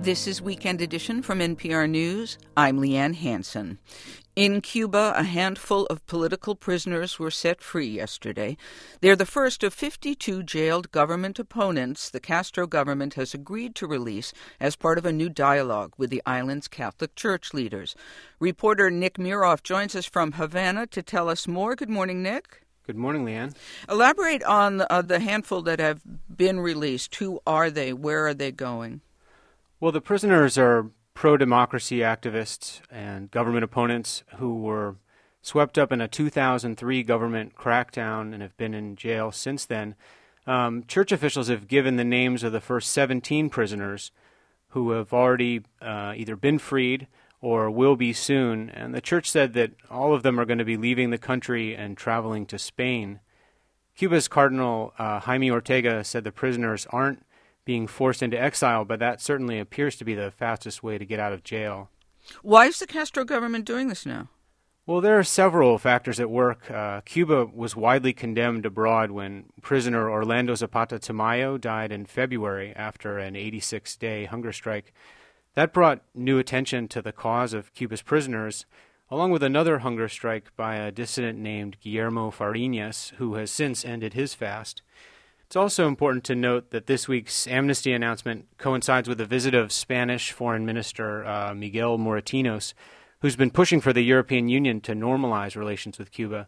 This is Weekend Edition from NPR News. I'm Leanne Hansen. In Cuba, a handful of political prisoners were set free yesterday. They're the first of 52 jailed government opponents the Castro government has agreed to release as part of a new dialogue with the island's Catholic Church leaders. Reporter Nick Muroff joins us from Havana to tell us more. Good morning, Nick. Good morning, Leanne. Elaborate on the handful that have been released. Who are they? Where are they going? Well, the prisoners are pro-democracy activists and government opponents who were swept up in a 2003 government crackdown and have been in jail since then. Church officials have given the names of the first 17 prisoners who have already either been freed or will be soon, and the church said that all of them are going to be leaving the country and traveling to Spain. Cuba's Cardinal Jaime Ortega said the prisoners aren't being forced into exile, but that certainly appears to be the fastest way to get out of jail. Why is the Castro government doing this now? Well, there are several factors at work. Cuba was widely condemned abroad when prisoner Orlando Zapata Tamayo died in February after an 86-day hunger strike. That brought new attention to the cause of Cuba's prisoners, along with another hunger strike by a dissident named Guillermo Fariñas, who has since ended his fast. It's also important to note that this week's amnesty announcement coincides with a visit of Spanish Foreign Minister Miguel Moratinos, who's been pushing for the European Union to normalize relations with Cuba.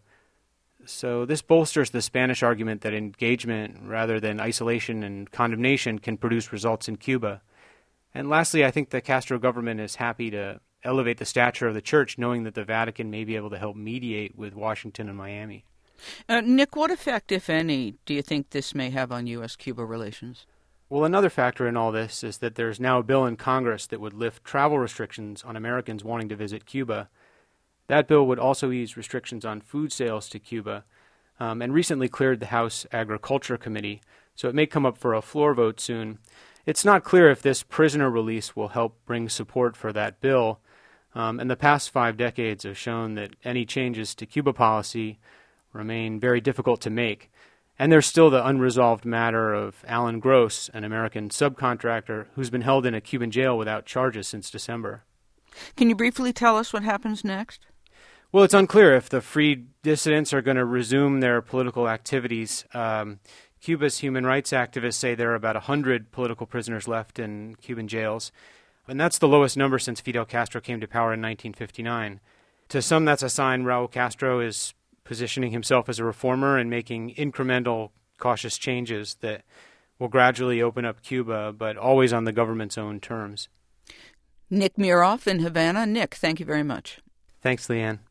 So this bolsters the Spanish argument that engagement rather than isolation and condemnation can produce results in Cuba. And lastly, I think the Castro government is happy to elevate the stature of the church, knowing that the Vatican may be able to help mediate with Washington and Miami. Nick, what effect, if any, do you think this may have on U.S.-Cuba relations? Well, another factor in all this is that there's now a bill in Congress that would lift travel restrictions on Americans wanting to visit Cuba. That bill would also ease restrictions on food sales to Cuba, and recently cleared the House Agriculture Committee, so it may come up for a floor vote soon. It's not clear if this prisoner release will help bring support for that bill, and the past 5 decades have shown that any changes to Cuba policy remain very difficult to make. And there's still the unresolved matter of Alan Gross, an American subcontractor who's been held in a Cuban jail without charges since December. Can you briefly tell us what happens next? Well, it's unclear if the freed dissidents are going to resume their political activities. Cuba's human rights activists say there are about 100 political prisoners left in Cuban jails, and that's the lowest number since Fidel Castro came to power in 1959. To some, that's a sign Raul Castro is positioning himself as a reformer and making incremental, cautious changes that will gradually open up Cuba, but always on the government's own terms. Nick Muroff in Havana. Nick, thank you very much. Thanks, Leanne.